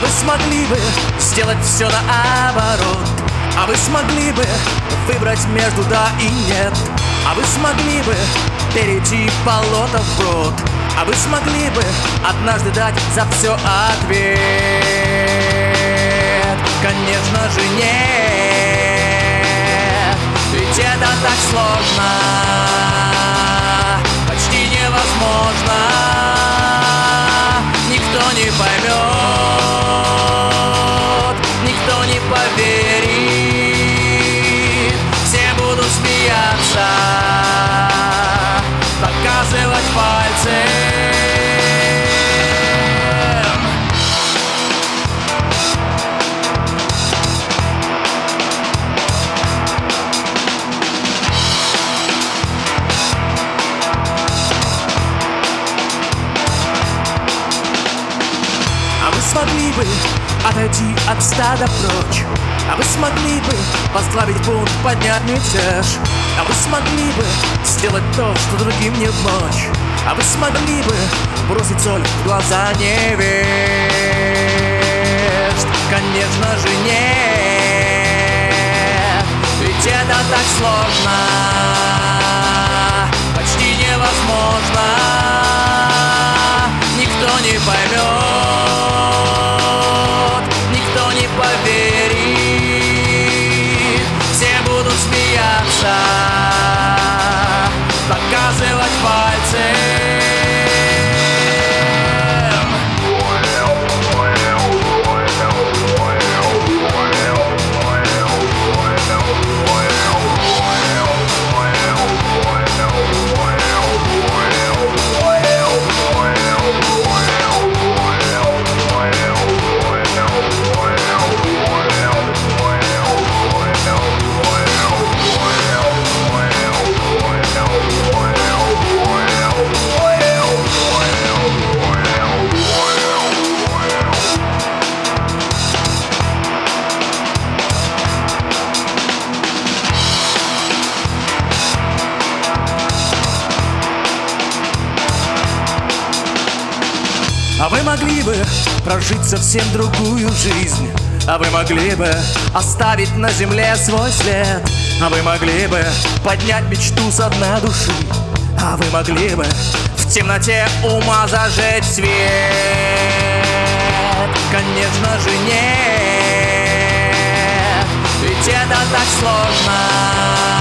вы смогли бы сделать все наоборот? А вы смогли бы выбрать между да и нет? А вы смогли бы перейти болото вброд? А вы смогли бы однажды дать за все ответ? Конечно же нет, ведь это так сложно, почти невозможно. Никто не поймет, никто не поверит. Все будут смеяться, показывать пальцем. А вы смогли бы отойти от стада прочь? А вы смогли бы возглавить бунт, поднять мятеж? А вы смогли бы сделать то, что другим не в мочь? А вы смогли бы бросить соль в глаза невежд? Конечно же нет, ведь это так сложно, почти невозможно. Никто не поймет, никто не поверит. Все будут смеяться, показывать пальцем. А вы могли бы прожить совсем другую жизнь? А вы могли бы оставить на земле свой след? А вы могли бы поднять мечту со дна души? А вы могли бы в темноте ума зажечь свет? Конечно же нет, ведь это так сложно,